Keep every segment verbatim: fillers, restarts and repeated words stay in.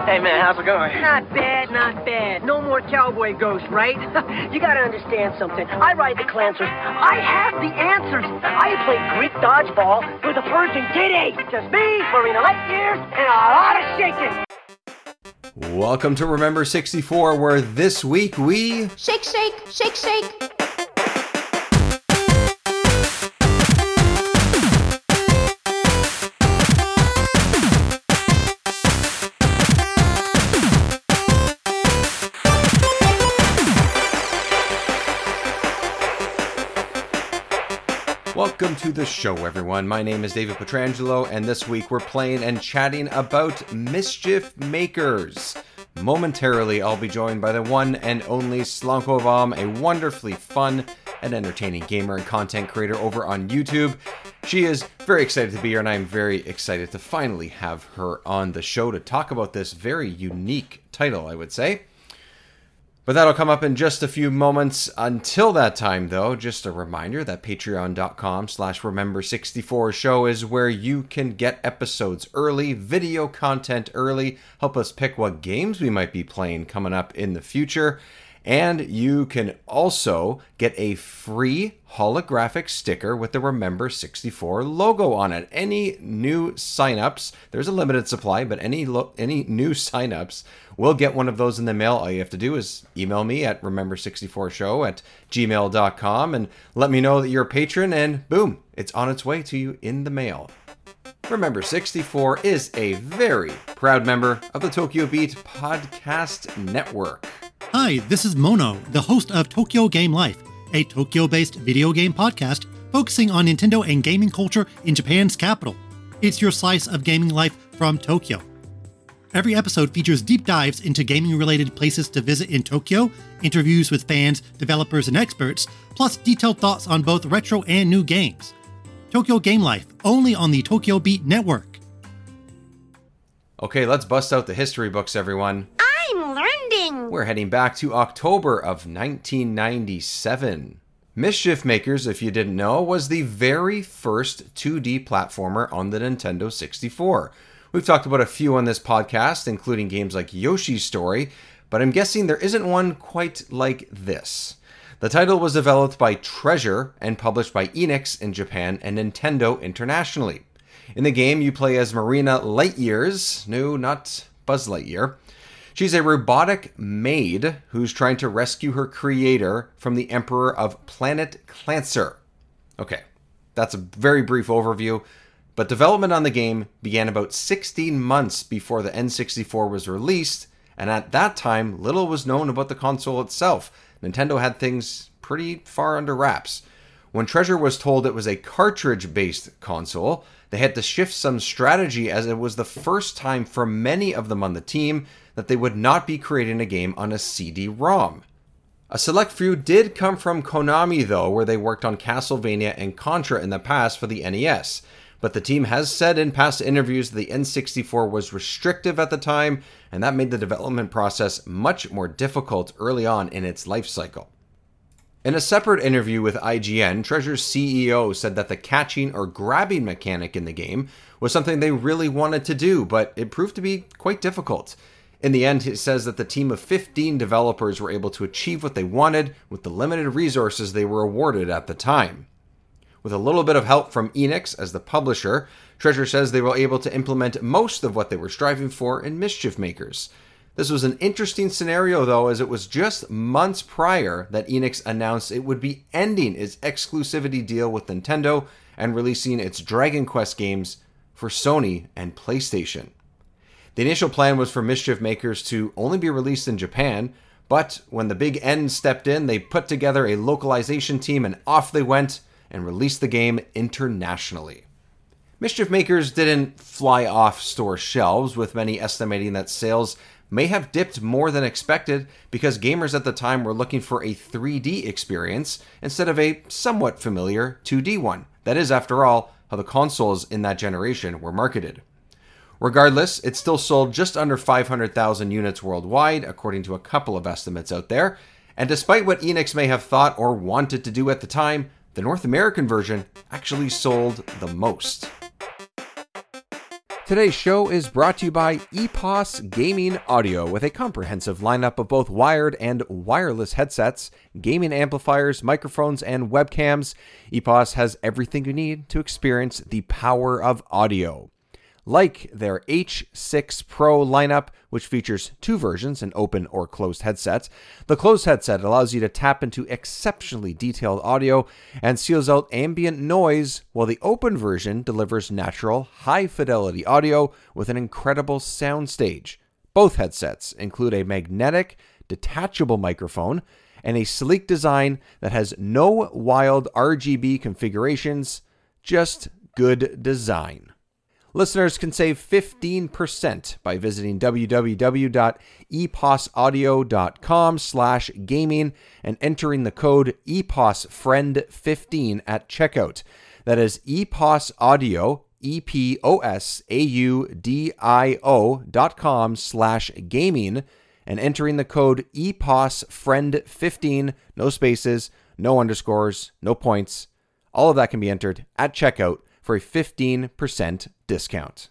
Hey man, how's it going? Not bad, not bad. No more cowboy ghost, right? You gotta understand something. I ride the Clancers. I have the answers. I play Greek dodgeball with a Virgin Kitty. Just me, Marina Light Years, and a lot of shaking. Welcome to Remember sixty-four, where this week we... Shake, shake, shake, shake. Welcome to the show, everyone. My name is David Petrangelo, and this week we're playing and chatting about Mischief Makers. Momentarily, I'll be joined by the one and only Slankovom, a wonderfully fun and entertaining gamer and content creator over on YouTube. She is very excited to be here, and I'm very excited to finally have her on the show to talk about this very unique title, I would say. But that'll come up in just a few moments. Until that time, though, just a reminder that patreon.com slash remember64 show is where you can get episodes early, video content early, help us pick what games we might be playing coming up in the future. And you can also get a free holographic sticker with the Remember sixty-four logo on it. Any new signups, there's a limited supply, but any lo- any new signups will get one of those in the mail. All you have to do is email me at remember sixty-four show at gmail dot com and let me know that you're a patron, and boom, it's on its way to you in the mail. Remember sixty-four is a very proud member of the Tokyo Beat Podcast Network. Hi, this is Mono, the host of Tokyo Game Life, a Tokyo-based video game podcast focusing on Nintendo and gaming culture in Japan's capital. It's your slice of gaming life from Tokyo. Every episode features deep dives into gaming-related places to visit in Tokyo, interviews with fans, developers, and experts, plus detailed thoughts on both retro and new games. Tokyo Game Life, only on the Tokyo Beat Network. Okay, let's bust out the history books, everyone. I'm learning. We're heading back to October of nineteen ninety-seven. Mischief Makers, if you didn't know, was the very first two D platformer on the Nintendo sixty-four. We've talked about a few on this podcast, including games like Yoshi's Story, but I'm guessing there isn't one quite like this. The title was developed by Treasure and published by Enix in Japan and Nintendo internationally. In the game, you play as Marina Light Years. No, not Buzz Lightyear. She's a robotic maid who's trying to rescue her creator from the Emperor of Planet Clancer. Okay, that's a very brief overview, but development on the game began about sixteen months before the N sixty-four was released, and at that time, little was known about the console itself. Nintendo had things pretty far under wraps. When Treasure was told it was a cartridge-based console, they had to shift some strategy, as it was the first time for many of them on the team that they would not be creating a game on a C D ROM. A select few did come from Konami, though, where they worked on Castlevania and Contra in the past for the N E S. But the team has said in past interviews that the N sixty-four was restrictive at the time, and that made the development process much more difficult early on in its life cycle. In a separate interview with I G N, Treasure's C E O said that the catching or grabbing mechanic in the game was something they really wanted to do, but it proved to be quite difficult. In the end, it says that the team of fifteen developers were able to achieve what they wanted with the limited resources they were awarded at the time. With a little bit of help from Enix as the publisher, Treasure says they were able to implement most of what they were striving for in Mischief Makers. This was an interesting scenario, though, as it was just months prior that Enix announced it would be ending its exclusivity deal with Nintendo and releasing its Dragon Quest games for Sony and PlayStation. The initial plan was for Mischief Makers to only be released in Japan, but when the Big N stepped in, they put together a localization team and off they went and released the game internationally. Mischief Makers didn't fly off store shelves, with many estimating that sales may have dipped more than expected because gamers at the time were looking for a three D experience instead of a somewhat familiar two D one. That is, after all, how the consoles in that generation were marketed. Regardless, it still sold just under five hundred thousand units worldwide, according to a couple of estimates out there, and despite what Enix may have thought or wanted to do at the time, the North American version actually sold the most. Today's show is brought to you by EPOS Gaming Audio, with a comprehensive lineup of both wired and wireless headsets, gaming amplifiers, microphones, and webcams. EPOS has everything you need to experience the power of audio. Like their H six Pro lineup, which features two versions, an open or closed headset. The closed headset allows you to tap into exceptionally detailed audio and seals out ambient noise, while the open version delivers natural, high-fidelity audio with an incredible soundstage. Both headsets include a magnetic, detachable microphone and a sleek design that has no wild R G B configurations, just good design. Listeners can save fifteen percent by visiting www.eposaudio.com slash gaming and entering the code E P O S friend fifteen at checkout. That is EPOS Audio, E P O S A U D I O dot com slash gaming, and entering the code E P O S friend fifteen, no spaces, no underscores, no points. All of that can be entered at checkout for a fifteen percent discount.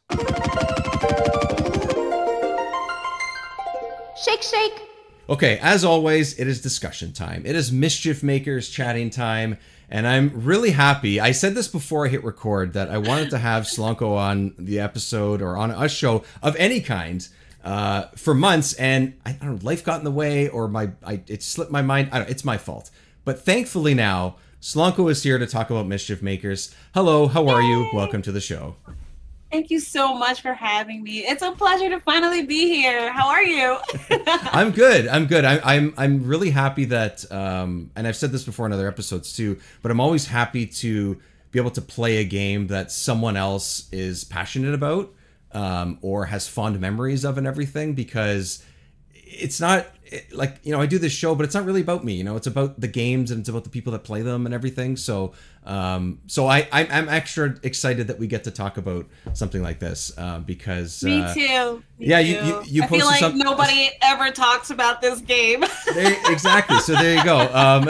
Shake, shake. Okay, as always, it is discussion time. It is Mischief Makers chatting time, and I'm really happy. I said this before I hit record that I wanted to have Slonko on the episode or on a show of any kind uh, for months, and I don't know, life got in the way, or my I, it slipped my mind. I don't, it's my fault. But thankfully now, Slonko is here to talk about Mischief Makers. Hello, how are Yay. you? Welcome to the show. Thank you so much for having me. It's a pleasure to finally be here. How are you? I'm good. I'm good. I, I'm I'm really happy that, um, and I've said this before in other episodes too, but I'm always happy to be able to play a game that someone else is passionate about um, or has fond memories of and everything, because it's not like, you know, I do this show, but it's not really about me. You know, it's about the games and it's about the people that play them and everything. So, um, so I, I'm, I'm extra excited that we get to talk about something like this uh, because. Me uh, too. Me yeah, too. you, you, you I feel like some, nobody ever talks about this game. there, exactly. So there you go. Um,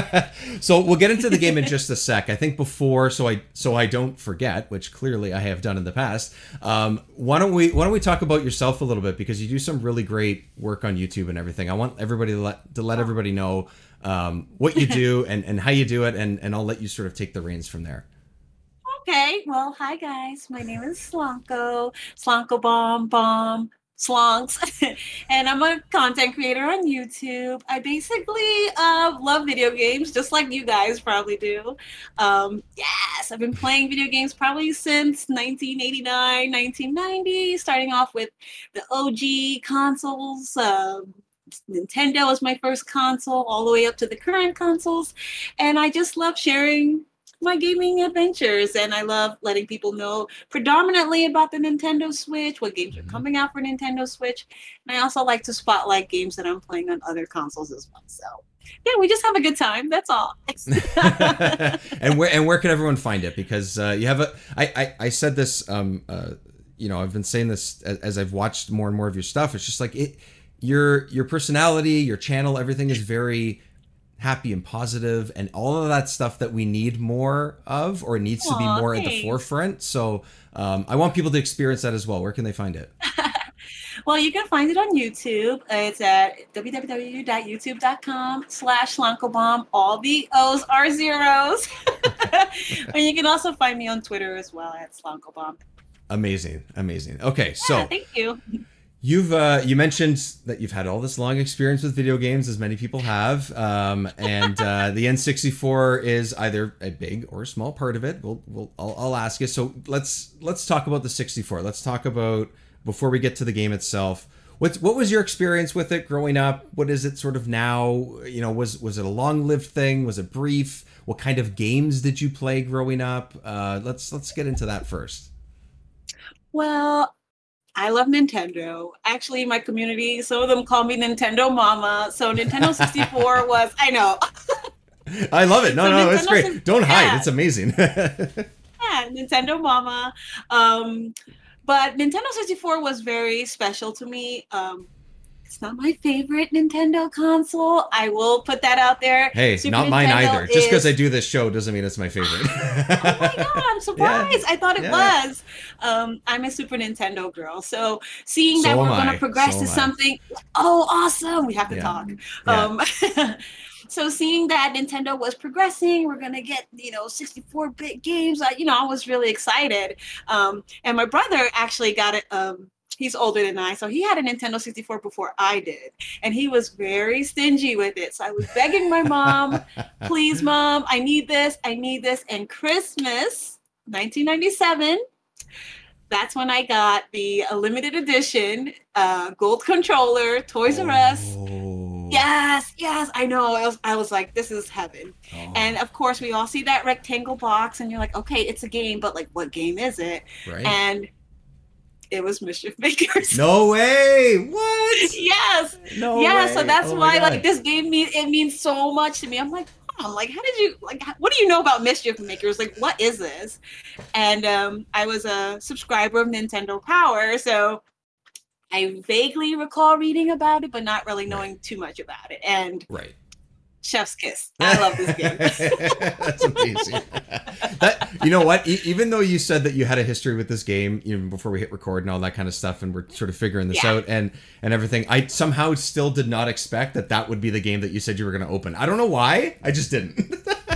so we'll get into the game in just a sec. I think before, so I, so I don't forget, which clearly I have done in the past. Um, why don't we, why don't we talk about yourself a little bit, because you do some really great work on YouTube and everything. I want everybody to let to let everybody know um, what you do and, and how you do it, and, and I'll let you sort of take the reins from there. Okay. Well, hi guys. My name is Slonko. Slonko Bomb Bomb Slonks, and I'm a content creator on YouTube. I basically uh, love video games, just like you guys probably do. Um, yes, I've been playing video games probably since nineteen eighty-nine, nineteen ninety, starting off with the O G consoles. Um, Nintendo was my first console, all the way up to the current consoles, and I just love sharing my gaming adventures, and I love letting people know predominantly about the Nintendo Switch, what games are coming out for Nintendo Switch, and I also like to spotlight games that I'm playing on other consoles as well. So yeah, we just have a good time. That's all. and where and where can everyone find it? Because uh, you have a. I I, I said this. Um. Uh. You know, I've been saying this as, as I've watched more and more of your stuff. It's just like it. Your your personality, your channel, everything is very happy and positive, and all of that stuff that we need more of, or needs Aww, to be more thanks. At the forefront. So um, I want people to experience that as well. Where can they find it? Well, you can find it on YouTube. It's at www.youtube.com slash Slonkobomb. All the O's are zeros. And you can also find me on Twitter as well at Slonkobomb. Amazing. Amazing. Okay. So yeah, thank you. You've uh, you mentioned that you've had all this long experience with video games, as many people have, um, and uh, the N sixty-four is either a big or a small part of it. We'll, we'll I'll, I'll ask you. So let's let's talk about the sixty-four. Let's talk about, before we get to the game itself, what what was your experience with it growing up? What is it sort of now? You know, was was it a long-lived thing? Was it brief? What kind of games did you play growing up? Uh, let's let's get into that first. Well, I love Nintendo. Actually, my community, some of them call me Nintendo Mama. So Nintendo sixty-four was, I know. I love it. No, so no, Nintendo, it's great. Don't yeah. hide. It's amazing. Yeah, Nintendo Mama. Um, but Nintendo sixty-four was very special to me. Um, It's not my favorite Nintendo console. I will put that out there. Hey, Super not mine Nintendo either. Just because is- I do this show doesn't mean it's my favorite. Oh my god, I'm surprised. I thought it Yeah. was. Um, I'm a Super Nintendo girl. So seeing that So we're am going I. to progress So to am I. something, oh, awesome. We have to Yeah. talk. Yeah. Um, so seeing that Nintendo was progressing, we're going to get, you know, sixty-four bit games. I, you know, I was really excited. Um, and my brother actually got it. Um, He's older than I, so he had a Nintendo sixty-four before I did. And he was very stingy with it. So I was begging my mom, please, mom, I need this, I need this. And Christmas, nineteen ninety-seven, that's when I got the uh, limited edition uh, gold controller, Toys R Us. Oh. Yes, yes, I know. I was, I was like, this is heaven. Oh. And of course, we all see that rectangle box, and you're like, okay, it's a game, but like, what game is it? Right. And it was Mischief Makers. No way! What? Yes. No yeah. way. So that's Oh my why, God. like, this game means it means so much to me. I'm like, Mom, like, how did you like? What do you know about Mischief Makers? Like, what is this? And um, I was a subscriber of Nintendo Power, so I vaguely recall reading about it, but not really knowing Right. too much about it. And Right. Chef's kiss. I love this game. That's amazing. That you know what? E- even though you said that you had a history with this game, even before we hit record and all that kind of stuff, and we're sort of figuring this Yeah. out and and everything, I somehow still did not expect that that would be the game that you said you were going to open. I don't know why. I just didn't.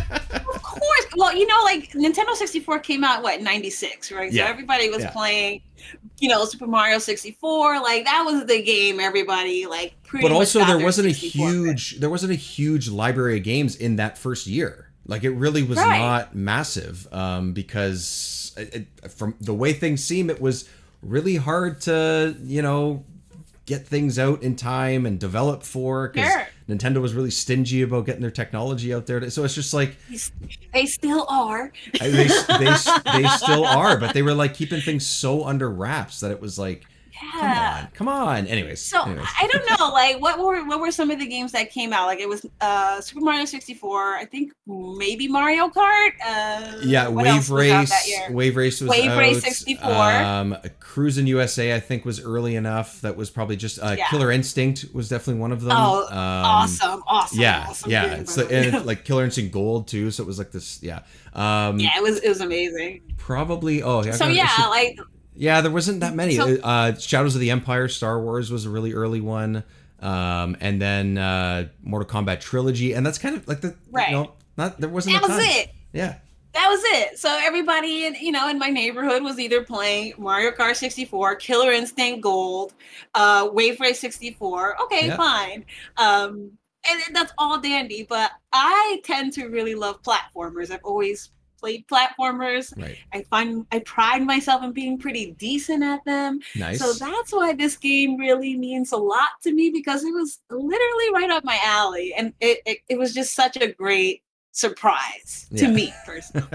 Of course. Well, you know, like Nintendo sixty-four came out what ninety-six, right? Yeah. So everybody was Yeah. playing, you know, Super Mario sixty-four. Like that was the game everybody like pretty But much also got there their wasn't a sixty-four with. huge there wasn't a huge library of games in that first year. Like it really was Right. not massive um, because it, it- from the way things seem, it was really hard to you know get things out in time and develop for because Sure. Nintendo was really stingy about getting their technology out there. So it's just like They still are. I- they they they still are, but they were like keeping things so under wraps that it was like, come Yeah. on, come on. Anyways, So anyways. I don't know, like what were what were some of the games that came out? Like it was uh Super Mario sixty-four, I think maybe Mario Kart. Uh, Yeah, what Wave else was out that Race. year? Wave Race was Wave out. Race sixty-four. Um, Cruisin' U S A, I think, was early enough. That was probably just uh, Yeah. Killer Instinct was definitely one of them. Oh, um, awesome, awesome, Yeah, awesome yeah. game, It's by the, the way. and it's like Killer Instinct Gold too. So it was like this. Yeah. Um, Yeah, it was it was amazing. Probably. Oh, yeah. I So gotta- I yeah, should- like yeah. There wasn't that many. So- uh, Shadows of the Empire, Star Wars was a really early one. Um, and then uh, Mortal Kombat Trilogy, and that's kind of like the Right. You know, not there wasn't. that a was ton. it. Yeah. That was it. So everybody in you know in my neighborhood was either playing Mario Kart sixty-four, Killer Instinct Gold, uh, Wave Race sixty-four. Okay, Yeah. fine. Um, and then that's all dandy. But I tend to really love platformers. I've always played platformers. Right. I find I pride myself in being pretty decent at them. Nice. So that's why this game really means a lot to me because it was literally right up my alley, and it it, it was just such a great surprise to Yeah. me personally.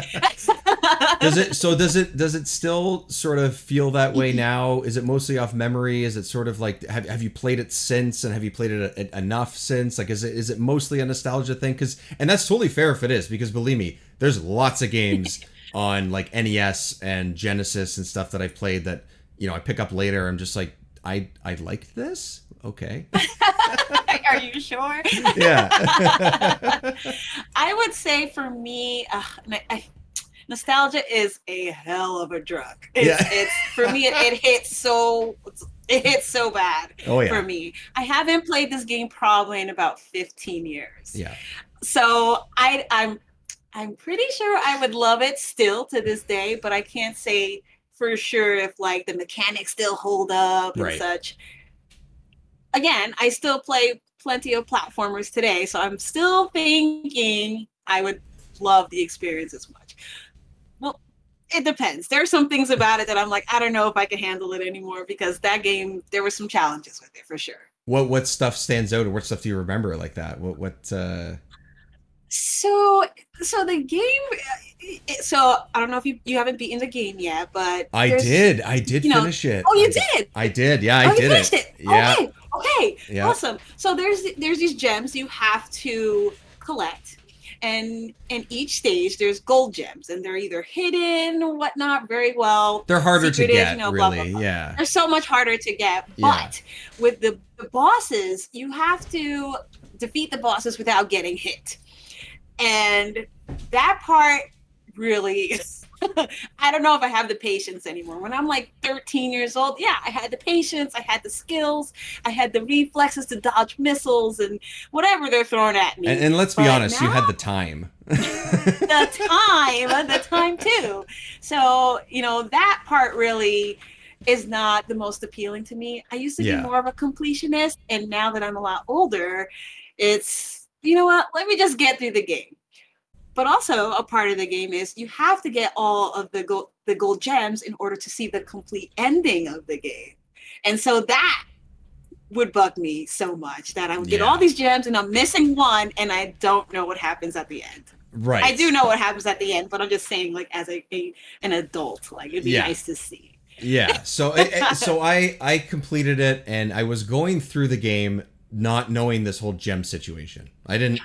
does it so does it does it still sort of feel that way now? Is it mostly off memory? Is it sort of like have, have you played it since and have you played it a, enough since? Like is it is it mostly a nostalgia thing? Because and that's totally fair if it is, because believe me, there's lots of games on like N E S and Genesis and stuff that I've played that you know I pick up later. I'm just like I I liked this. Okay. Are you sure? Yeah. I would say for me, uh, I, I, nostalgia is a hell of a drug. It's, Yeah. it's for me. It, it hits so. It hits so bad Oh yeah. for me. I haven't played this game probably in about fifteen years. Yeah. So I, I'm, I'm pretty sure I would love it still to this day, but I can't say for sure if like the mechanics still hold up and Right. such. Again, I still play plenty of platformers today, so I'm still thinking I would love the experience as much. Well, it depends. There are some things about it that I'm like, I don't know if I can handle it anymore because that game, there were some challenges with it for sure. What what stuff stands out, or what stuff do you remember like that? What what? uh So, so the game. it- So I don't know if you you haven't beaten the game yet, but I there's- did. I did you know- finish it. Oh, you I, did. I did. Yeah, I oh, you did finished it. it. Yeah. Okay. Okay. Yeah. Awesome. So there's there's these gems you have to collect, And in each stage, there's gold gems, and they're either hidden or whatnot very well. They're harder to secretive, get, you know, blah, really. blah, blah. Yeah. They're so much harder to get. Yeah. But with the, the bosses, you have to defeat the bosses without getting hit. And that part really I don't know if I have the patience anymore. When I'm like thirteen years old, yeah, I had the patience, I had the skills, I had the reflexes to dodge missiles and whatever they're throwing at me. And, and let's be But honest, you now- had the time. the time, the time too. So, you know, that part really is not the most appealing to me. I used to Yeah. be more of a completionist, and now that I'm a lot older, it's, you know what, let me just get through the game. But also a part of the game is you have to get all of the gold, the gold gems in order to see the complete ending of the game. And so that would bug me so much that I would get Yeah. all these gems and I'm missing one and I don't know what happens at the end. Right. I do know what happens at the end, but I'm just saying, like, as a, a an adult, like, it'd be Yeah. nice to see. Yeah. So I, I- so I I completed it, and I was going through the game not knowing this whole gem situation. I didn't.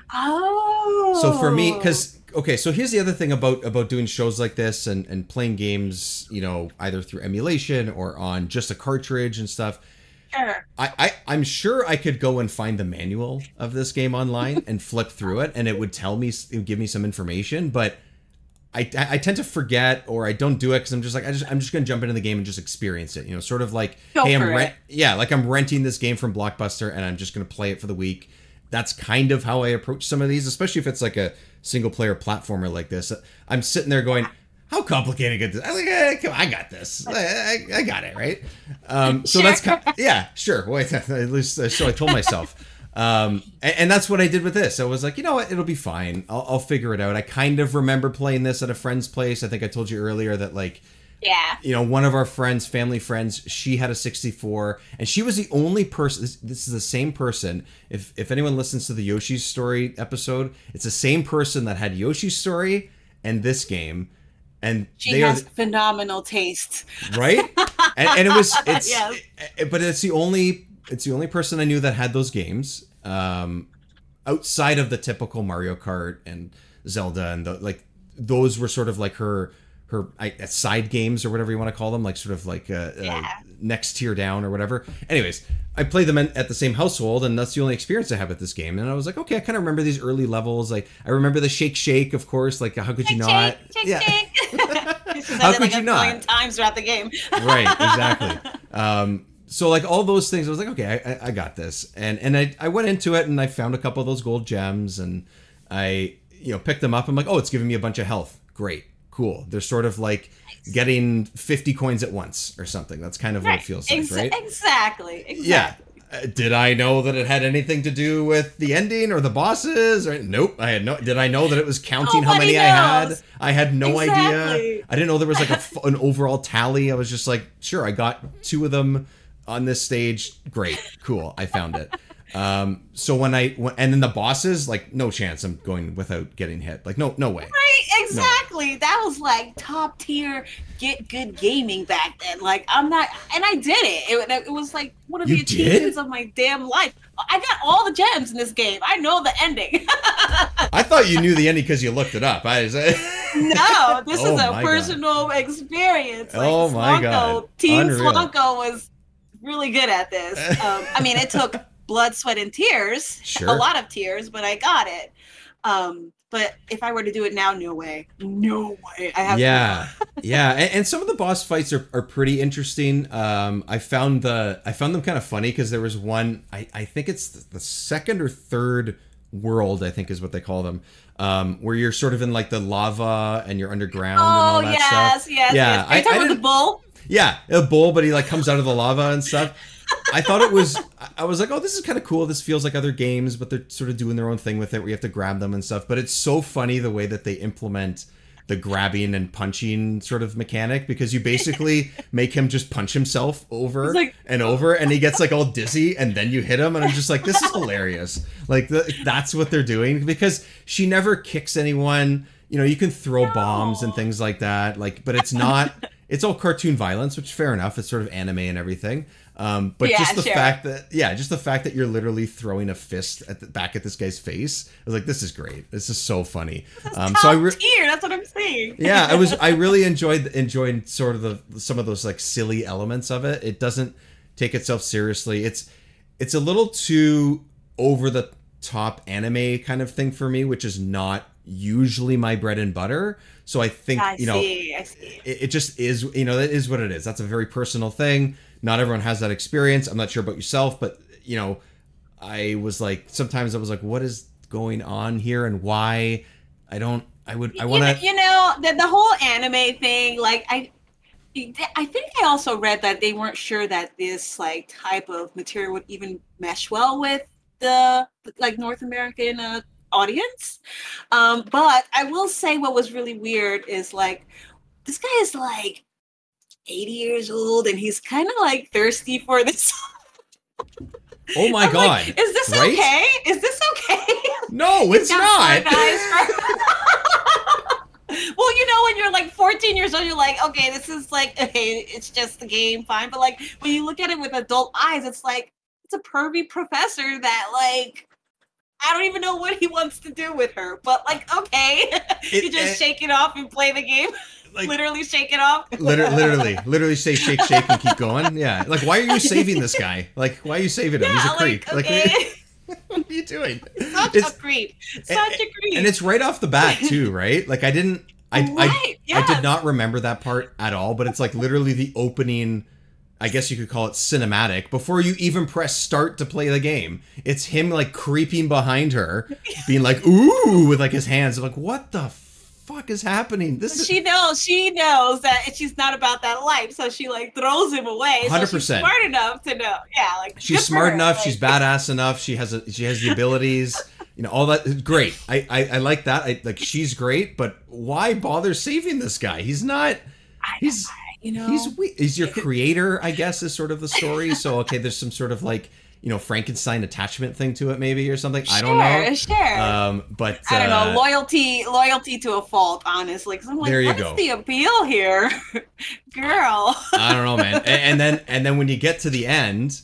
Oh. So for me, because okay, so here's the other thing about about doing shows like this and and playing games, you know, either through emulation or on just a cartridge and stuff. Sure. I, I I'm sure I could go and find the manual of this game online and flip through it, and it would tell me, it would give me some information, but I, I tend to forget, or I don't do it because I'm just like I just I'm just gonna jump into the game and just experience it. You know, sort of like Go hey, I'm for rent it. yeah, like I'm renting this game from Blockbuster and I'm just gonna play it for the week. That's kind of how I approach some of these, especially if it's like a single player platformer like this. I'm sitting there going, how complicated is this? I'm like, eh, come on, I got this. I, I, I got it, right? Um, so Sure. that's kind yeah, sure. Wait, at least uh, so I told myself. Um, and, and that's what I did with this. I was like, you know what, it'll be fine. I'll, I'll figure it out. I kind of remember playing this at a friend's place. I think I told you earlier that, like, Yeah. you know, one of our friends, family friends, she had a sixty-four, and she was the only person. This, this is the same person. If if anyone listens to the Yoshi's Story episode, it's the same person that had Yoshi's Story and this game, and She they has are phenomenal taste. right. And, and it was it's, Yes. it- but it's the only it's the only person I knew that had those games, um, outside of the typical Mario Kart and Zelda and the like. Those were sort of like her. her I, side games or whatever you want to call them, like sort of like uh, Yeah. uh, next tier down or whatever. Anyways, I played them in, at the same household, and that's the only experience I have with this game. And I was like, okay, I kind of remember these early levels. Like I remember the Shake Shake, of course. Like how could you not? Shake, yeah, shake, shake. She How said it could like you a not? million times throughout the game. right, exactly. Um, so like all those things, I was like, okay, I, I got this, and and I I went into it and I found a couple of those gold gems, and I you know picked them up. I'm like, oh, it's giving me a bunch of health. Great. Cool. They're sort of like getting fifty coins at once or something. That's kind of what it feels like, Ex- right? Exactly. Exactly. Yeah. Uh, did I know that it had anything to do with the ending or the bosses? Or nope. I had no. Did I know that it was counting how Nobody many I had? knows. I had no Exactly. idea. I didn't know there was like a, f- an overall tally. I was just like, sure, I got two of them on this stage. Great, cool. I found it. Um, so when I when, and then the bosses, like, no chance I'm going without getting hit. Like, no, no way. Right, exactly. That was like top tier get good gaming back then. Like I'm not, and I did it. It, it was like one of You the did? achievements of my damn life. I got all the gems in this game. I know the ending. I thought you knew the ending because you looked it up. I was, No, this Oh is a my God. personal experience. Like, Oh my Slonko, God. Team Unreal. Slonko was really good at this. Um, I mean, it took blood, sweat, and tears. Sure. A lot of tears, but I got it. Um, but if I were to do it now, no way. No way. I have yeah, yeah, and, and some of the boss fights are, are pretty interesting. Um, I found the I found them kind of funny because there was one. I, I think it's the second or third world. I think is what they call them. Um, where you're sort of in like the lava and you're underground and all Oh that yes, stuff. yes, Yeah, yes. Are I- you talking I about the didn't- bull? Yeah, a bull, but he like comes out of the lava and stuff. I thought it was, I was like, oh, this is kind of cool. This feels like other games, but they're sort of doing their own thing with it where you have to grab them and stuff. But it's so funny the way that they implement the grabbing and punching sort of mechanic, because you basically make him just punch himself over It's like- and over, and he gets like all dizzy, and then you hit him. And I'm just like, this is hilarious. Like the, that's what they're doing, because she never kicks anyone. You know, you can throw bombs and things like that. Like, but it's not. It's all cartoon violence, which fair enough. It's sort of anime and everything. Um, but Yeah, just the sure. fact that, yeah, just the fact that you're literally throwing a fist at the, back at this guy's face, I was like, this is great. This is so funny. Um, Top so I re- tier. That's what I'm saying. yeah, I was, I really enjoyed enjoyed sort of the some of those like silly elements of it. It doesn't take itself seriously. It's it's a little too over the top anime kind of thing for me, which is not usually my bread and butter. So I think, I you know, see. I see. it, it just is, you know, that is what it is. That's a very personal thing. Not everyone has that experience. I'm not sure about yourself, but, you know, I was like, sometimes I was like, what is going on here and why? I don't, I would, I want to. You, you know, the, the whole anime thing, like, I, I think I also read that they weren't sure that this, like, type of material would even mesh well with the, like, North American uh, audience. Um, but I will say what was really weird is, like, this guy is, like, eighty years old and he's kind of like thirsty for this. Oh my I'm God. like, is this right? okay? Is this okay? No, it's Got not. side eyes for- well, you know, when you're like fourteen years old, you're like, okay, this is like, okay, it's just the game, fine. But like when you look at it with adult eyes, it's like, it's a pervy professor that like, I don't even know what he wants to do with her. But like, okay, It- you just it- shake it off and play the game. Like, Literally shake it off. literally, literally, literally say shake, shake, and keep going. Yeah. Like, why are you saving this guy? Like, why are you saving him? He's a Yeah, creep. like, Like, okay. what are you doing? Such It's- a creep. Such and, a creep. and it's right off the bat too, right? Like, I didn't, I, I, Right, I did yes. not remember that part at all. But it's like literally the opening. I guess you could call it cinematic before you even press start to play the game. It's him like creeping behind her, being like, ooh, with like his hands. I'm like, what the fuck is happening? This is she knows she knows that she's not about that life, so she like throws him away. So one hundred she's percent. smart enough to know. Yeah, like She's good for smart her, enough. like- She's badass enough. She has a she has the abilities. You know, all that. Great. I I, I like that. I, like she's great, but why bother saving this guy? He's not. I- He's you know, he's we- he's your creator, I guess, is sort of the story. So okay, there's some sort of like, you know, Frankenstein attachment thing to it, maybe, or something. I don't know. Sure, sure. Um, but I don't uh, know, loyalty, loyalty to a fault, honestly. Because I'm like, There you what go. is the appeal here, girl? I don't know, man. And, and then and then when you get to the end,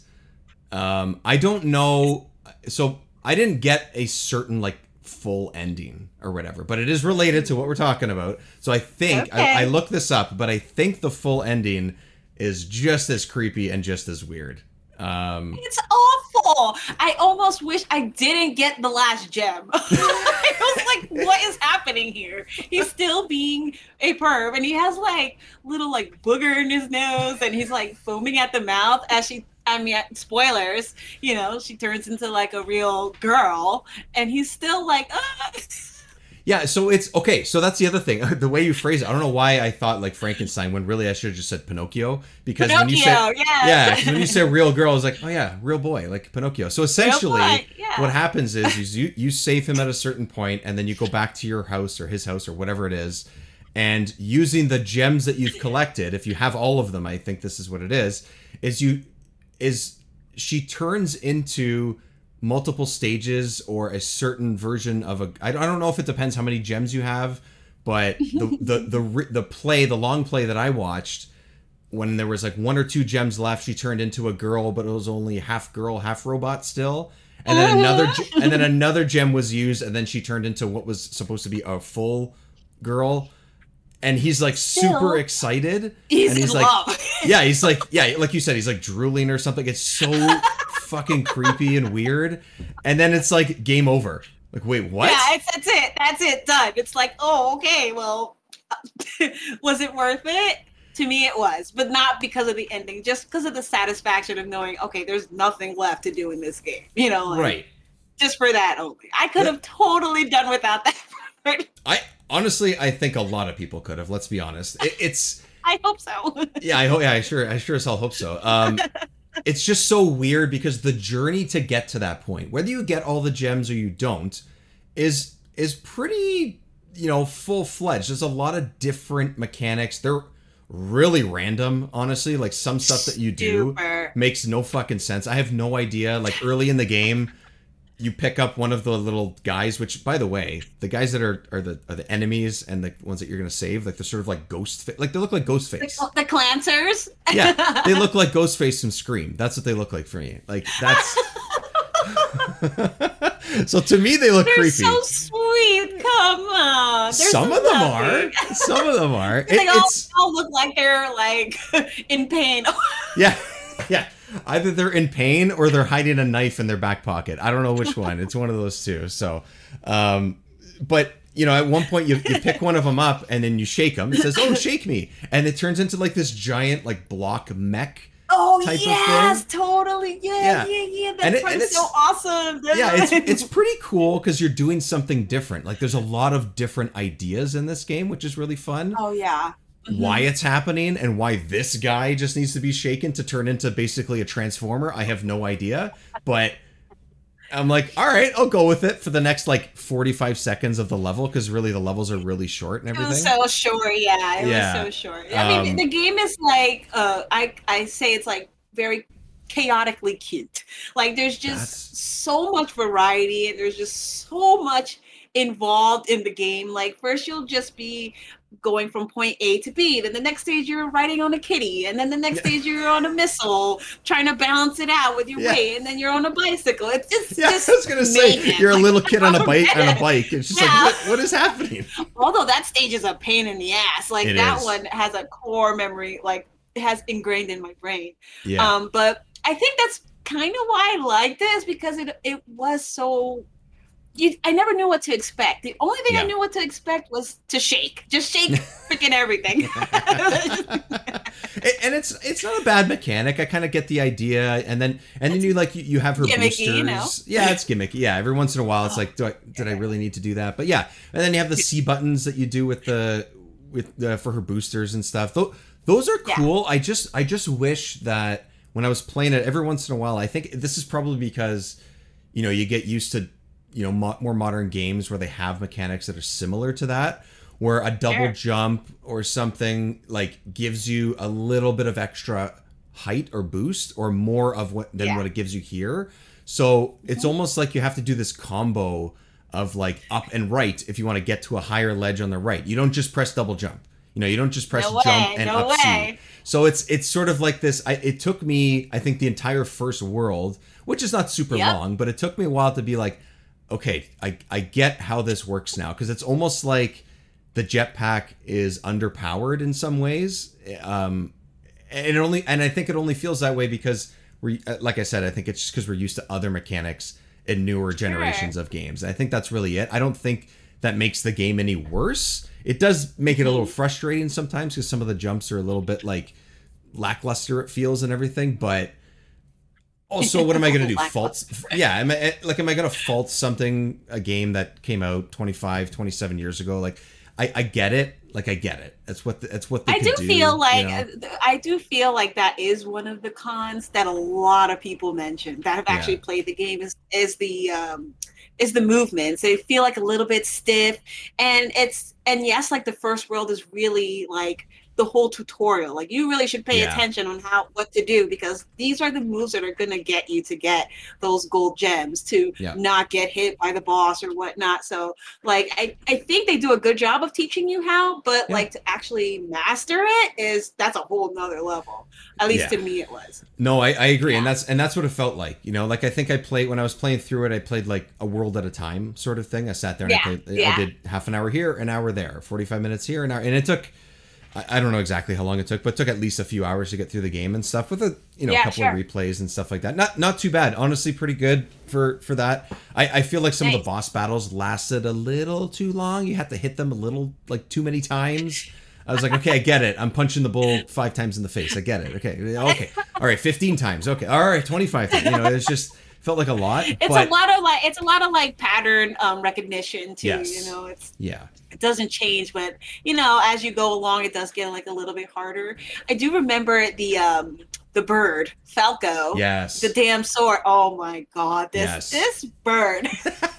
um, I don't know. So I didn't get a certain like full ending or whatever, but it is related to what we're talking about. So I think Okay. I, I looked this up, but I think the full ending is just as creepy and just as weird. Um, It's awful. I almost wish I didn't get the last gem. I was like, what is happening here? He's still being a perv, and he has like little like booger in his nose, and he's like foaming at the mouth as she. I mean, spoilers. You know, she turns into like a real girl, and he's still like, ah. Yeah, so it's okay. So that's the other thing. The way you phrase it, I don't know why I thought like Frankenstein when really I should have just said Pinocchio, because when you say Pinocchio, yes. yeah, 'cause when you say real girl, I was like, oh yeah, real boy, like Pinocchio. So essentially, boy, yeah. what happens is, is you you save him at a certain point, and then you go back to your house or his house or whatever it is, and using the gems that you've collected, if you have all of them, I think this is what it is, is you is she turns into multiple stages or a certain version of a I don't, I don't know if it depends how many gems you have, but the the the the, the play the long play that I watched, when there was like one or two gems left, she turned into a girl, but it was only half girl half robot still, and then another ge- and then another gem was used, and then she turned into what was supposed to be a full girl. And he's like super Still, excited. He's and he's in like, love. yeah, he's like, yeah, like you said, he's like drooling or something. It's so fucking creepy and weird. And then it's like game over. Like, wait, what? Yeah, it's, that's it. That's it. Done. It's like, oh, okay. Well, was it worth it? To me, it was, but not because of the ending. Just because of the satisfaction of knowing, okay, there's nothing left to do in this game. You know, like, Right. just for that only. I could have totally done without that part. I honestly, I think a lot of people could have. Let's be honest. It, it's I hope so. yeah, I hope. Yeah, I sure, I sure as hell hope so. Um, it's just so weird because the journey to get to that point, whether you get all the gems or you don't, is is pretty, you know, full fledged. There's a lot of different mechanics. They're really random, honestly. Like some stuff that you do Super. makes no fucking sense. I have no idea. Like early in the game, you pick up one of the little guys, which, by the way, the guys that are are the are the enemies and the ones that you're gonna save, like they're sort of like ghost, fa- like they look like Ghostface. The, the Clancers. Yeah, they look like Ghostface from Scream. That's what they look like for me. Like that's. So to me, they look They're creepy. so sweet. Come on. They're Some so of them lovely. are. Some of them are. It, They all, it's all look like they're like in pain. yeah, yeah. Either they're in pain or they're hiding a knife in their back pocket. I don't know which one. It's one of those two. So, um, but you know, at one point you, you pick one of them up and then you shake them. It says, "Oh, shake me," and it turns into like this giant like block mech. Oh Type of yes, thing. totally. Yeah. Yeah, yeah, yeah. That And it- part and is so it's- awesome. Yeah, it's it's pretty cool because you're doing something different. Like there's a lot of different ideas in this game, which is really fun. Oh yeah. Why it's happening and why this guy just needs to be shaken to turn into basically a transformer, I have no idea. But I'm like, all right, I'll go with it for the next like forty-five seconds of the level because really the levels are really short and It everything. was so short, yeah. It Yeah. was so short. I mean, Um, the game is like, uh, I I say it's like very chaotically cute. Like, there's just That's- so much variety, and there's just so much involved in the game. Like, first you'll just be going from point A to B, then the next stage you're riding on a kitty, and then the next stage you're on a missile, trying to balance it out with your Yeah. weight, and then you're on a bicycle. It's just, Yeah, just I was gonna say mayhem. you're a Like, little kid on a bike on a already. bike. It's just Yeah. like what, what is happening? Although that stage is a pain in the ass. Like It that is. one has a core memory, like it has ingrained in my brain. Yeah. Um, but I think that's kind of why I like this because it it was so. You, I never knew what to expect. The only thing Yeah. I knew what to expect was to shake, just shake freaking everything. and it's it's not a bad mechanic. I kind of get the idea, and then and then you like you, you have her Gimmicky, boosters. you know? Yeah, it's gimmicky. Yeah, every once in a while, it's like, do I, did I really need to do that? But yeah, and then you have the C buttons that you do with the with the, for her boosters and stuff. Those those are Yeah. cool. I just I just wish that when I was playing it every once in a while, I think this is probably because you know you get used to you know mo- more modern games where they have mechanics that are similar to that, where a double Sure. jump or something like gives you a little bit of extra height or boost or more of what than Yeah. what it gives you here. So it's almost like you have to do this combo of like up and right if you want to get to a higher ledge on the right. You don't just press double jump. You know, you don't just press No way, jump and no up C. way. So it's it's sort of like this. I, it took me, I think, the entire first world, which is not super Yep. long, but it took me a while to be like, okay, I, I get how this works now. Because it's almost like the jetpack is underpowered in some ways. Um, and it only and I think it only feels that way because we, like I said, I think it's just because we're used to other mechanics in newer generations of games. I think that's really it. I don't think that makes the game any worse. It does make it a little frustrating sometimes because some of the jumps are a little bit like lackluster. It feels and everything, but. Also, what am I going to do? Fault? Yeah, am I, like, am I going to fault something, a game that came out twenty-five, twenty-seven years ago? Like, I, I get it. Like, I get it. That's what, the, that's what they I could do do, feel you like know? uh, I do feel like that is one of the cons that a lot of people mention that have actually Yeah. played the game is is the um is the movements. They feel like a little bit stiff, and it's and yes, like the first world is really like the whole tutorial. Like you really should pay Yeah. attention on how what to do because these are the moves that are gonna get you to get those gold gems to Yeah. not get hit by the boss or whatnot. So like I, I think they do a good job of teaching you how, but Yeah. like to actually master it is that's a whole nother level. At least Yeah. to me it was. No, I, I agree, and Yeah. that's and that's what it felt like. You know, like I think I played when I was playing through it. I played like a world at a time, sort of thing. I sat there and Yeah, I played. yeah. I did half an hour here, an hour there, forty-five minutes here, an hour, and it took. I, I don't know exactly how long it took, but it took at least a few hours to get through the game and stuff with a you know Yeah, a couple sure. of replays and stuff like that. Not not too bad, honestly, pretty good for for that. I, I feel like some of Nice. the boss battles lasted a little too long. You had to hit them a little like too many times. I was like, okay, I get it. I'm punching the bull five times in the face. I get it. Okay, okay, all right, fifteen times. Okay, all right, twenty-five times. You know, it's just felt like a lot. It's but a lot of like it's a lot of like pattern um recognition too. Yes. You know, it's yeah, it doesn't change, but you know, as you go along it does get like a little bit harder. I do remember the um the bird, Falco. yes, The damn sword. Oh my god, this Yes. this bird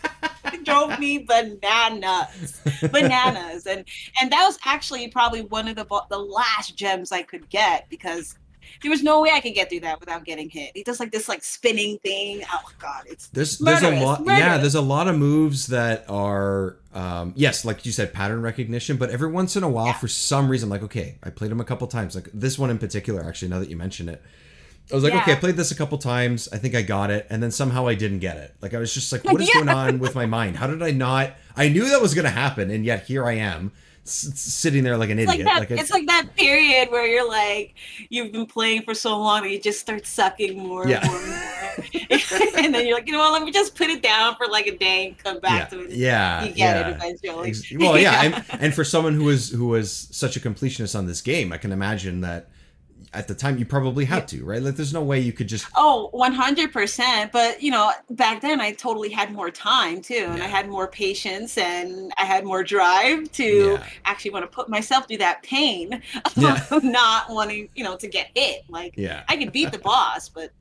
drove me bananas, bananas, and and that was actually probably one of the bo- the last gems I could get because there was no way I could get through that without getting hit. He does like this like spinning thing. Oh god, it's There's there's a murderous, lot murderous. yeah, there's a lot of moves that are um yes, like you said, pattern recognition, but every once in a while Yeah. for some reason, like, okay, I played them a couple times. Like this one in particular, actually, now that you mention it. I was like, Yeah. okay, I played this a couple times. I think I got it. And then somehow I didn't get it. Like, I was just like, what is Yeah. going on with my mind? How did I not? I knew that was going to happen. And yet here I am s- s- sitting there like an It's like idiot. that. Like, I- it's like that period where you're like, you've been playing for so long that you just start sucking more Yeah. and more and more, and then you're like, you know what? Let me just put it down for like a day and come back yeah, to it. yeah, You get yeah. it eventually. Ex- Well, yeah. And, and for someone who was, who was such a completionist on this game, I can imagine that at the time you probably had to, right? Like, there's no way you could just, Oh, one hundred percent. But, you know, back then I totally had more time too. And I Yeah. had more patience and I had more drive to Yeah. actually want to put myself through that pain Yeah. of not wanting, you know, to get hit. Like, yeah. I could beat the boss, but,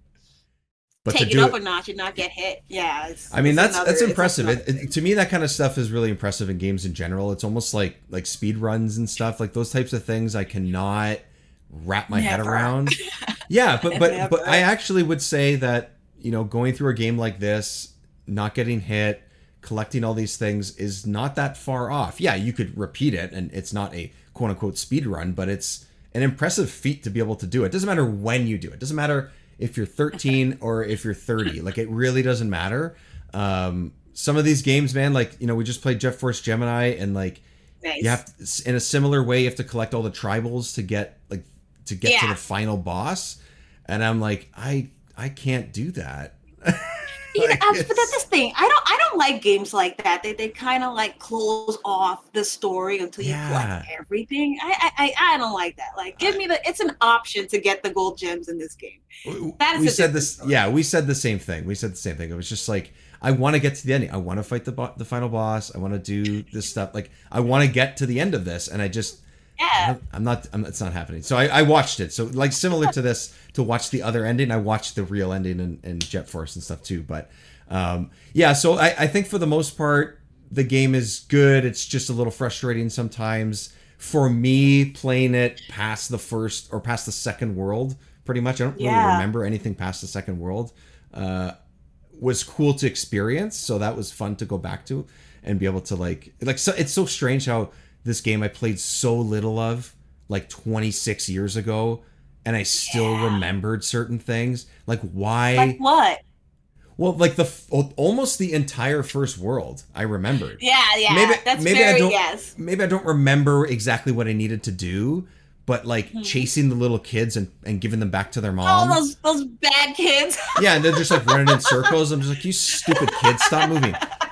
But to take it do up it, a notch and not get hit. Yeah. It's, I mean, it's that's another- that's it's impressive. another It, it, thing. to me, that kind of stuff is really impressive in games in general. It's almost like like speed runs and stuff, like those types of things. I cannot wrap my head Never. around. Yeah, but but but Never. I actually would say that, you know, going through a game like this, not getting hit, collecting all these things is not that far off. Yeah, you could repeat it, and it's not a quote unquote speed run, but it's an impressive feat to be able to do it. Doesn't matter when you do it. Doesn't matter if you're thirteen or if you're thirty. Like, it really doesn't matter. Um, some of these games, man, like, you know, we just played Jet Force Gemini, and like, Nice. you have to, in a similar way, you have to collect all the tribals to get like to get to Yeah. the final boss. And I'm like, I I can't do that. Yeah, Like, um, but that's it's- the thing. I don't. I don't like games like that. They they kind of like close off the story until you Yeah. collect everything. I, I I I don't like that. Like, give me the. It's an option to get the gold gems in this game. That is we a said different this. story. Yeah, we said the same thing. We said the same thing. It was just like, I want to get to the ending. I want to fight the bo- the final boss. I want to do this stuff. Like, I want to get to the end of this, and I just. Yeah. I'm not. I'm, it's not happening. So I, I watched it. So like similar to this, to watch the other ending, I watched the real ending in, in Jet Force and stuff too. But um, yeah. So I, I think for the most part, the game is good. It's just a little frustrating sometimes for me playing it past the first or past the second world. Pretty much, I don't really Yeah. remember anything past the second world. Uh, was cool to experience. So that was fun to go back to and be able to like like. So it's so strange how. This game I played so little of, like twenty-six years ago, and I still Yeah. remembered certain things. Like, why? Like what? Well, like the f- almost the entire first world I remembered. Yeah, yeah. Maybe that's maybe very I don't yes. maybe I don't remember exactly what I needed to do, but like chasing the little kids and, and giving them back to their Oh, mom. those those bad kids. Yeah, and they're just like running in circles. I'm just like, you stupid kids, stop moving.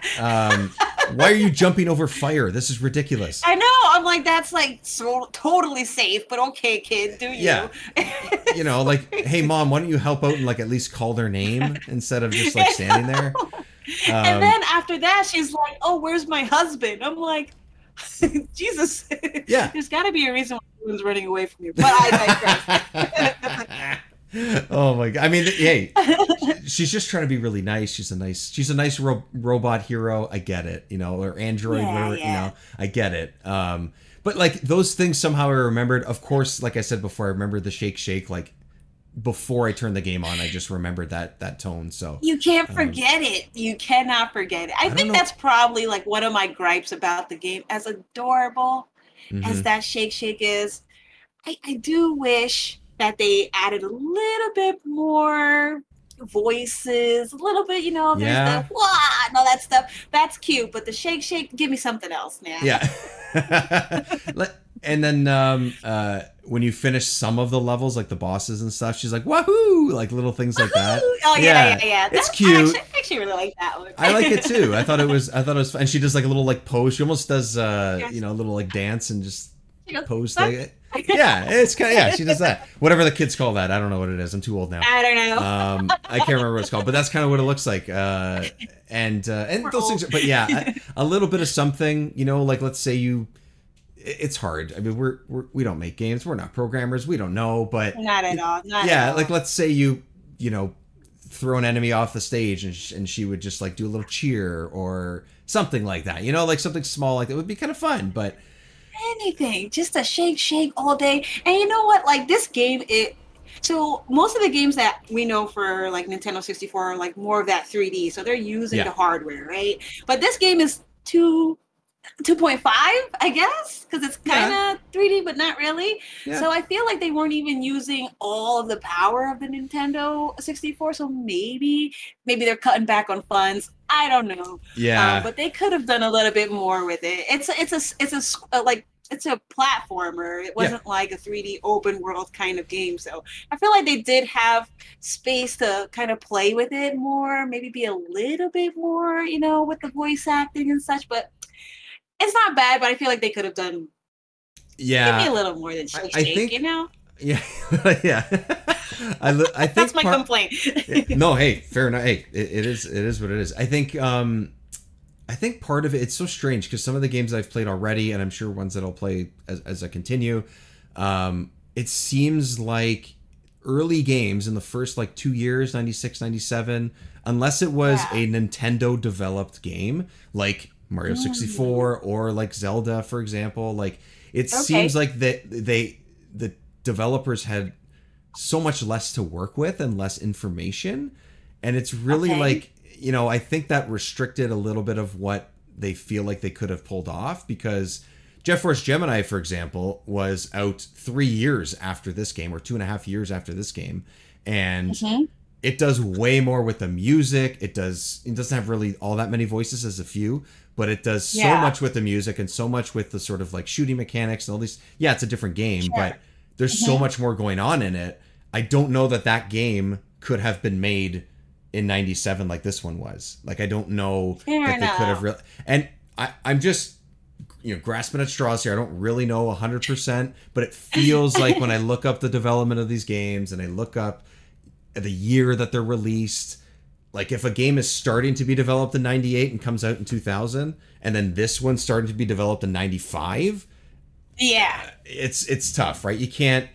Um, why are you jumping over fire? This is ridiculous. I know. I'm like, that's like so totally safe, but okay, kid, do you? Yeah. You know, like, hey, mom, why don't you help out and like at least call their name instead of just like standing there? and Um, then after that, she's like, "Oh, where's my husband?" I'm like, Jesus. Yeah. There's got to be a reason why everyone's running away from you. But I digress. Oh my god! I mean, hey, she's just trying to be really nice. She's a nice, she's a nice ro- robot hero. I get it, you know, or android, Yeah, whatever, yeah. you know. I get it. Um, but like those things somehow I remembered. Of course, like I said before, I remembered the shake shake. Like before I turned the game on, I just remembered that that tone. So You can't forget it. You cannot forget it. I, don't think know. that's probably like one of my gripes about the game. As adorable as mhm. that Shake Shake is, I, I do wish that they added a little bit more voices, a little bit, you know, there's Yeah. the wah and all that stuff. That's cute, but the Shake Shake, give me something else, man. Yeah. Let- and then um, uh, when you finish some of the levels, like the bosses and stuff, she's like, wahoo! Like little things like that. Oh yeah, yeah, yeah. It's That's- cute. I actually, I actually really like that one. I like it too. I thought it was. I thought it was fun. And she does like a little like pose. She almost does, uh, Yes. you know, a little like dance and just She goes, pose "Fuck." thing. Yeah, it's kind of yeah. She does that. Whatever the kids call that. I don't know what it is. I'm too old now. I don't know. Um, I can't remember what it's called, but that's kind of what it looks like. Uh, and uh, and We're those things. old. But yeah, a, a little bit of something. You know, like let's say you. it- It's hard. I mean, we're, we're we don't make games. We're not programmers. We don't know. But Not at all. Not yeah, at all. like let's say you you know throw an enemy off the stage and sh- and she would just like do a little cheer or something like that. You know, like something small like that would be kind of fun. But anything, just a shake shake all day. And you know what, like this game, it So most of the games that we know for like Nintendo sixty-four are like more of that three D. So they're using Yeah. the hardware, right? But this game is two. two point five, I guess, because it's kind of Yeah. three D, but not really. Yeah. So I feel like they weren't even using all of the power of the Nintendo sixty-four. So maybe, maybe they're cutting back on funds. I don't know. Yeah. Um, but they could have done a little bit more with it. It's a, it's a, it's a, s- uh, like, it's a platformer. It wasn't like a three D open world kind of game. So I feel like they did have space to kind of play with it more, maybe be a little bit more, you know, with the voice acting and such. But it's not bad, but I feel like they could have done yeah. maybe a little more than Shake I Shake, think- you know? Yeah. yeah. I, li- I think That's my part- complaint. no, hey, fair enough. Hey, it, it is it is what it is. I think um I think part of it, it's so strange because some of the games I've played already, and I'm sure ones that I'll play as, as I continue, um, it seems like early games in the first like two years, ninety-six, ninety-seven, unless it was Yeah. a Nintendo developed game like Mario sixty-four or like Zelda, for example, like it Okay. seems like that they the developers had so much less to work with and less information, and it's really Okay. like, you know, I think that restricted a little bit of what they feel like they could have pulled off, because Jet Force Gemini, for example, was out three years after this game, or two and a half years after this game, and Mhm. it does way more with the music. It does. It doesn't have really all that many voices, as a few, but it does so Yeah. much with the music and so much with the sort of like shooting mechanics and all these. Yeah, it's a different game, Sure. but there's so much more going on in it. I don't know that that game could have been made in ninety-seven like this one was. Like, I don't know Fair that they could have enough. really. And I, I'm just, you know, grasping at straws here. I don't really know one hundred percent, but it feels like when I look up the development of these games and I look up the year that they're released, like if a game is starting to be developed in ninety-eight and comes out in two thousand, and then this one's starting to be developed in ninety-five, Yeah. it's it's tough, right? You can't.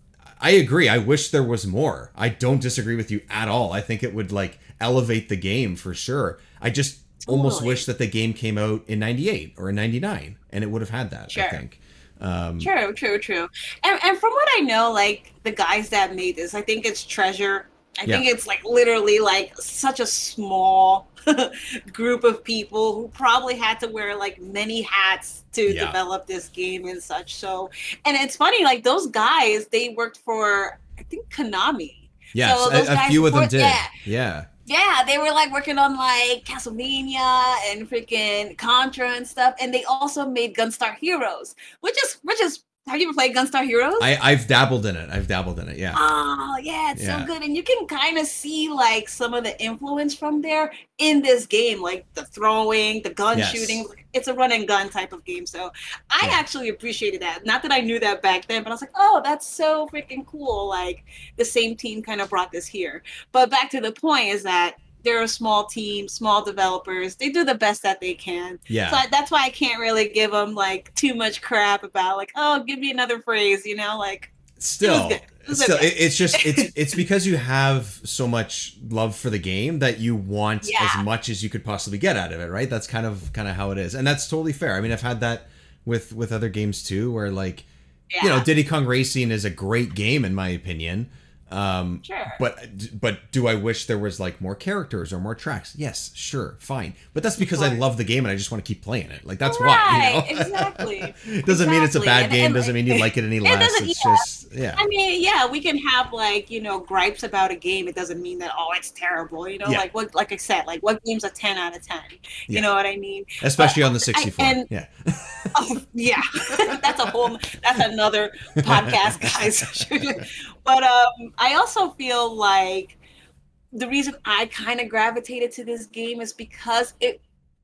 I agree. I wish there was more. I don't disagree with you at all. I think it would like elevate the game for sure. I just almost Totally. wish that the game came out in ninety-eight or in ninety-nine and it would have had that, I Sure. think. Um, True, true, true. And, and from what I know, like the guys that made this, I think it's Treasure. I Yeah. think it's like literally like such a small group of people who probably had to wear like many hats to Yeah. develop this game and such. So, and it's funny, like those guys, they worked for, I think, Konami. yes, So those a, a guys few of them before- did. yeah. Yeah. Yeah, they were like working on like Castlevania and freaking Contra and stuff, and they also made Gunstar Heroes, which is which is. Have you ever played Gunstar Heroes? I, I've dabbled in it. I've dabbled in it. Yeah. Oh yeah, it's Yeah. so good, and you can kind of see like some of the influence from there in this game, like the throwing, the gun Yes. shooting. It's a run and gun type of game, so I Yeah. actually appreciated that. Not that I knew that back then, but I was like, oh, that's so freaking cool. Like the same team kind of brought this here. But back to the point is that they're a small team, small developers. They do the best that they can. Yeah. So I, that's why I can't really give them like too much crap about like, oh, give me another phrase, you know, like. Still, good. It was still, okay. it, it's just it's it's because you have so much love for the game that you want Yeah. as much as you could possibly get out of it, right? That's kind of kind of how it is, and that's totally fair. I mean, I've had that with with other games too, where like, Yeah. you know, Diddy Kong Racing is a great game in my opinion. Um, Sure. But but do I wish there was like more characters or more tracks? Yes, sure, fine. But that's because I course. love the game and I just want to keep playing it. Like that's Right, why. You know? exactly. It doesn't mean it's a Exactly. bad And- game. and, Doesn't like, mean you like it any it less. doesn't- It's yeah. just yeah. I mean, yeah, we can have like, you know, gripes about a game. It doesn't mean that, oh, it's terrible. You know, Yeah. like what, like I said, like what game's a ten out of ten? You Yeah. know what I mean? Especially But on the sixty-four. and- yeah. Oh, yeah, that's a whole, that's another podcast, guys. But um, I also feel like the reason I kind of gravitated to this game is because it,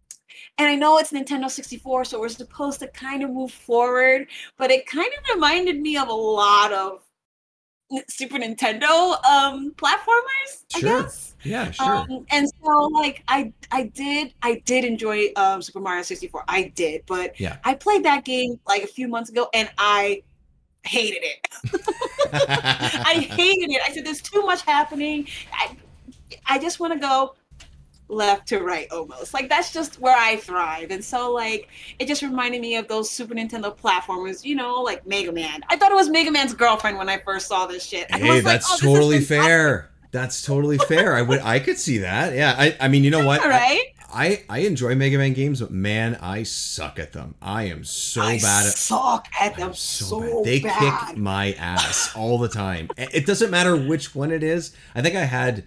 and I know it's Nintendo sixty-four, so we're supposed to kind of move forward, but it kind of reminded me of a lot of Super Nintendo um, platformers, Sure. I guess. Yeah, sure. Um, and so like I I did I did enjoy um, Super Mario sixty-four. I did, but Yeah. I played that game like a few months ago and I hated it. I hated it. I said there's too much happening. I I just want to go left to right almost. Like that's just where I thrive. And so like it just reminded me of those Super Nintendo platformers, you know, like Mega Man. I thought it was Mega Man's girlfriend when I first saw this shit. I Hey, was like, that's oh, this is totally fantastic. fair. That's totally fair. I would I could see that. Yeah. I, I mean, you know what? All right. I, I enjoy Mega Man games, but man, I suck at them. I am so I bad at suck at them so, so, bad. They bad. kick my ass all the time. It doesn't matter which one it is. I think I had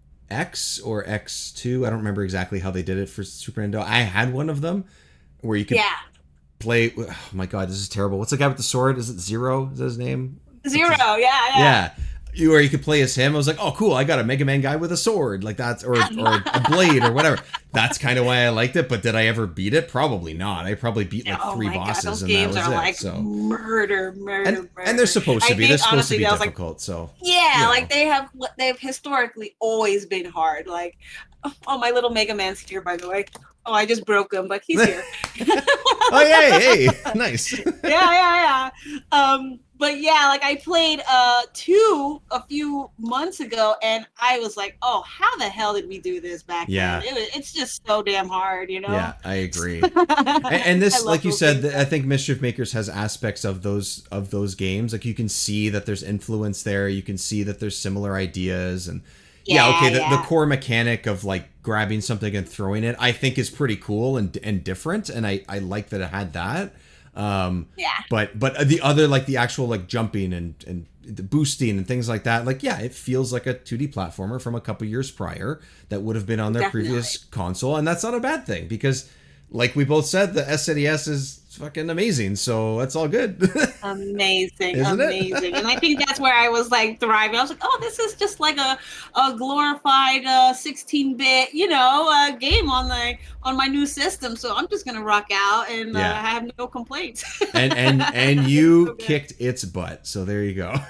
X or X two. I don't remember exactly how they did it for Super Nintendo. I had one of them where you could Yeah. play. Oh my god, this is terrible. What's the guy with the sword? Is it Zero? Is that his name? Zero, yeah, yeah. Yeah. You, or you could play as him. I was like, oh, cool. I got a Mega Man guy with a sword, like that's, or, or a blade or whatever. That's kind of why I liked it. But did I ever beat it? Probably not. I probably beat like Oh three my God, bosses, those and games that was are it. like so murder, murder, and, murder. and they're supposed to I be. They're think, supposed honestly, to be that was, like, difficult. so Yeah, you know. like they have they've historically always been hard. Like, oh, my little Mega Man's here, by the way. Oh, I just broke him, but he's here. Oh yeah, hey, nice. yeah, yeah, yeah. Um, but yeah, like I played uh two a few months ago, and I was like, oh, how the hell did we do this back Yeah. then? It was, it's just so damn hard, you know. Yeah, I agree. and, and this, I love like you those said, games. I think Mischief Makers has aspects of those of those games. Like you can see that there's influence there. You can see that there's similar ideas, and yeah, Yeah, okay, the, the yeah. core mechanic of like grabbing something and throwing it, I think is pretty cool and and different, and I I like that it had that. Um, Yeah. But but the other, like the actual like jumping and and the boosting and things like that, like yeah, it feels like a two D platformer from a couple years prior that would have been on their Definitely. previous console, and that's not a bad thing because, like we both said, the S N E S is fucking amazing, so that's all good. Amazing, Isn't it? amazing. And I think that's where I was like thriving. I was like, oh, this is just like a, a glorified uh sixteen bit, you know, uh, game on the on my new system. So I'm just gonna rock out and Yeah. uh, have no complaints. and and and you So good. kicked its butt, so there you go.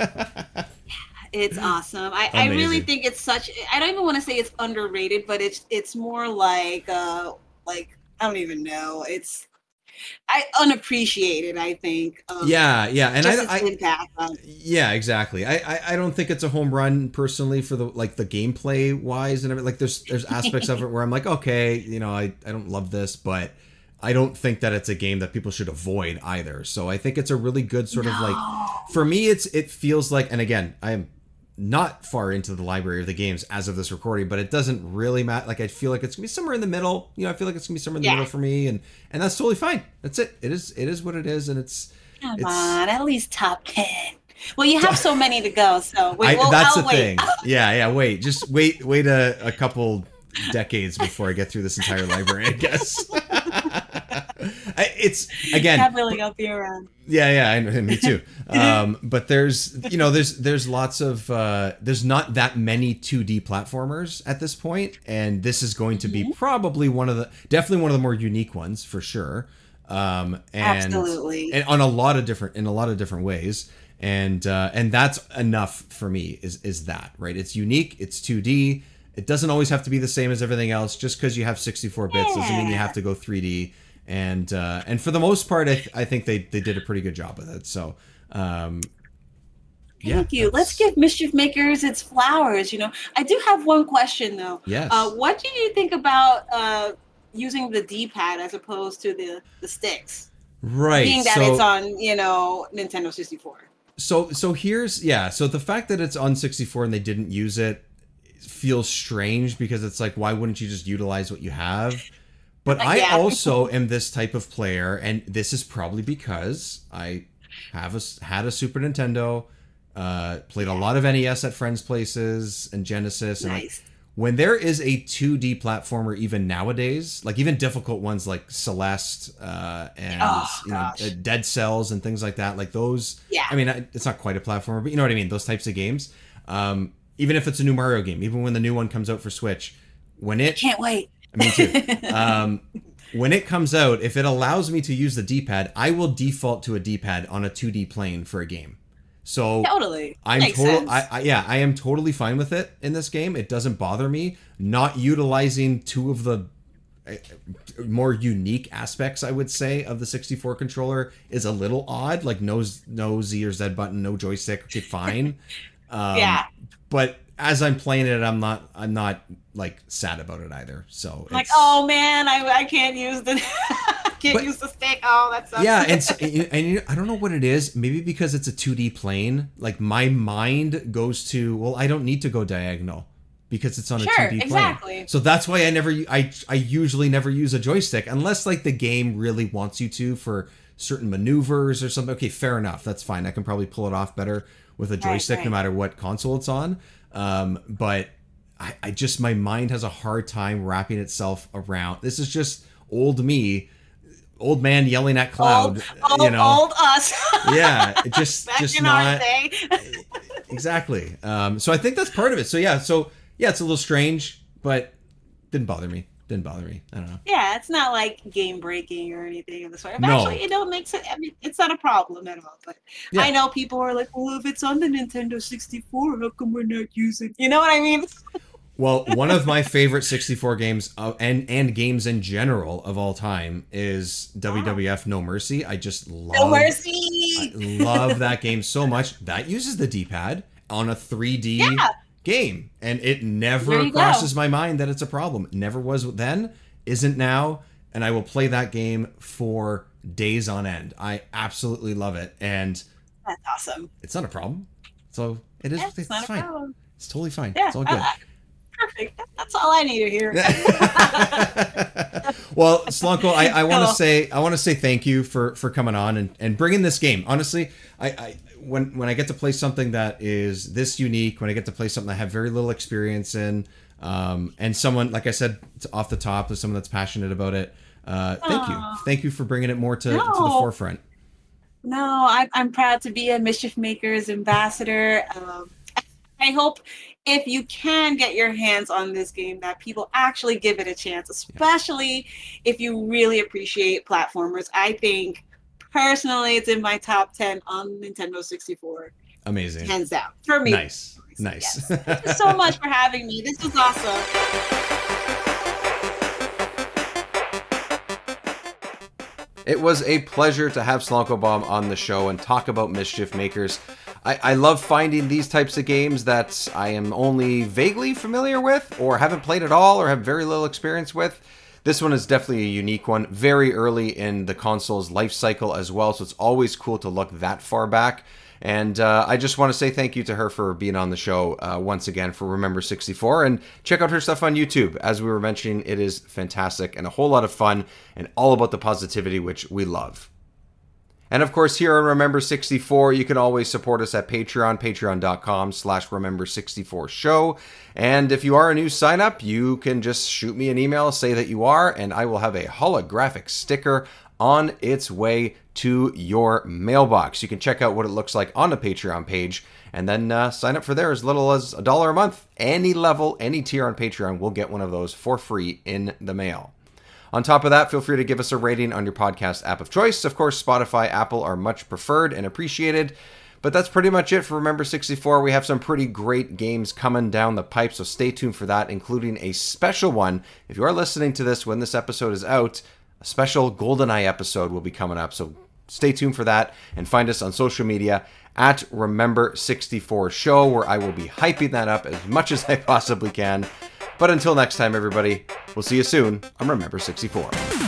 It's awesome. I, I really Amazing. think it's such. I don't even want to say it's underrated, but it's it's more like uh like I don't even know. It's I unappreciated. I think. Um, yeah, yeah, and just I, its I impact on. yeah, exactly. I, I I don't think it's a home run personally for the like the gameplay wise and everything. Like there's there's aspects of it where I'm like, okay, you know, I I don't love this, but I don't think that it's a game that people should avoid either. So I think it's a really good sort of like, for me, it's it feels like, and again, I'm not far into the library of the games as of this recording, but it doesn't really matter. Like I feel like it's gonna be somewhere in the middle. You know, I feel like it's gonna be somewhere in the Yeah. middle for me, and and that's totally fine. That's it. It is it is what it is, and it's Come it's. on, at least top ten. Well, you have so many to go, so wait, I, well, that's I'll the wait. thing. Yeah, yeah. Wait, just wait, wait a, a couple decades before I get through this entire library. I guess. I- it's again. God willing, I'll be around. Yeah, yeah, I know, me too. Um, but there's, you know, there's there's lots of uh, there's not that many two D platformers at this point, and this is going to be Mm-hmm. probably one of the definitely one of the more unique ones for sure. Um, and, Absolutely. and on a lot of different in a lot of different ways, and uh, and that's enough for me. Is is that right? It's unique. It's two D. It doesn't always have to be the same as everything else. Just because you have sixty-four bits doesn't mean you have to go three D. And uh, and for the most part, I, th- I think they, they did a pretty good job with it. So, um, yeah. Thank you. Let's that's- give Mischief Makers its flowers. You know, I do have one question though. Yes. Uh, what do you think about uh, using the D-pad as opposed to the the sticks? Right. Being that so, it's on, you know, Nintendo sixty-four. so so here's yeah. So the fact that it's on sixty-four and they didn't use it feels strange because it's like, why wouldn't you just utilize what you have? But I Yeah. also am this type of player, and this is probably because I have a, s- had a Super Nintendo, uh, played a lot of N E S at friends' places and Genesis, and like, Nice. when there is a two D platformer, even nowadays, like even difficult ones like Celeste uh, and Oh, you know gosh. uh, Dead Cells and things like that, like those. Yeah. I mean, I- it's not quite a platformer, but you know what I mean. Those types of games. Um, even if it's a new Mario game, even when the new one comes out for Switch, when it Can't wait. me too. Um, when it comes out, if it allows me to use the D-pad, I will default to a D-pad on a two D plane for a game. So Totally. I'm Makes total. sense. I, I yeah, I am totally fine with it in this game. It doesn't bother me. Not utilizing two of the uh, more unique aspects, I would say, of the sixty-four controller is a little odd. Like no no Z or Z button, no joystick. Okay, fine. Um, Yeah. But as I'm playing it, I'm not I'm not like sad about it either. So Like, it's- oh man, I I can't use the can't But- use the stick. Oh, that sucks. yeah, and, s- and and you- I don't know what it is. Maybe because it's a two D plane, like my mind goes to, well, I don't need to go diagonal because it's on a Sure, two D plane. exactly. So that's why I never u- I I usually never use a joystick unless like the game really wants you to for certain maneuvers or something. Okay, fair enough. That's fine. I can probably pull it off better with a joystick right. no matter what console it's on. Um, but I, I just my mind has a hard time wrapping itself around. This is just old me. Old man yelling at cloud, old, old, you know. old us. Yeah, it just Back just in our not day. exactly. Um, so I think that's part of it. So yeah, so yeah, it's a little strange, but didn't bother me. Didn't bother me. I don't know. Yeah, it's not like game breaking or anything of the sort. No. Actually, you know, it makes it. I mean, it's not a problem at all. But Yeah. I know people are like, "Well, if it's on the Nintendo sixty-four, how come we're not using?" You know what I mean? Well, one of my favorite sixty-four games uh, and and games in general of all time is W W F No Mercy. I just love No I mercy. love that game so much. That uses the D-pad on a three D Yeah. game, and it There never you go. crosses my mind that it's a problem. It never was then, isn't now, and I will play that game for days on end. I absolutely love it, and That's awesome. it's not a problem. So it is. Yeah, it's it's not a fine. problem. It's totally fine. Yeah, It's all good. uh, perfect. That's all I need to hear. Well, Slonko, I, I want to Cool. say I want to say thank you for for coming on and, and bringing this game. Honestly, I, I when when I get to play something that is this unique, when I get to play something I have very little experience in, um, and someone like I said off the top, is someone that's passionate about it. Uh, thank you, Aw. thank you for bringing it more to, to the No. forefront. No, I'm, I'm proud to be a Mischief Makers ambassador. Um, I hope if you can get your hands on this game that people actually give it a chance, especially if you really appreciate platformers. I think personally it's in my top ten on Nintendo sixty-four, Amazing, hands down, for me. nice, nice. Yes. Thank you so much for having me. This was awesome. It was a pleasure to have Slonko Bomb on the show and talk about Mischief Makers. I, I love finding these types of games that I am only vaguely familiar with or haven't played at all or have very little experience with. This one is definitely a unique one, very early in the console's life cycle as well, so it's always cool to look that far back. And uh, I just want to say thank you to her for being on the show uh, once again for Remember sixty-four. And check out her stuff on YouTube. As we were mentioning, it is fantastic and a whole lot of fun and all about the positivity, which we love. And of course, here on Remember sixty-four, you can always support us at Patreon, patreon.com slash Remember 64 show. And if you are a new sign up, you can just shoot me an email, say that you are, and I will have a holographic sticker on its way to your mailbox. You can check out what it looks like on the Patreon page and then uh, sign up for there as little as a dollar a month. Any level, any tier on Patreon will get one of those for free in the mail. On top of that, feel free to give us a rating on your podcast app of choice. Of course, Spotify, Apple are much preferred and appreciated. But that's pretty much it for Remember sixty-four. We have some pretty great games coming down the pipe, so stay tuned for that, including a special one. If you are listening to this when this episode is out, a special GoldenEye episode will be coming up, so stay tuned for that and find us on social media at Remember sixty-four Show, where I will be hyping that up as much as I possibly can. But until next time, everybody, we'll see you soon on Remember sixty-four.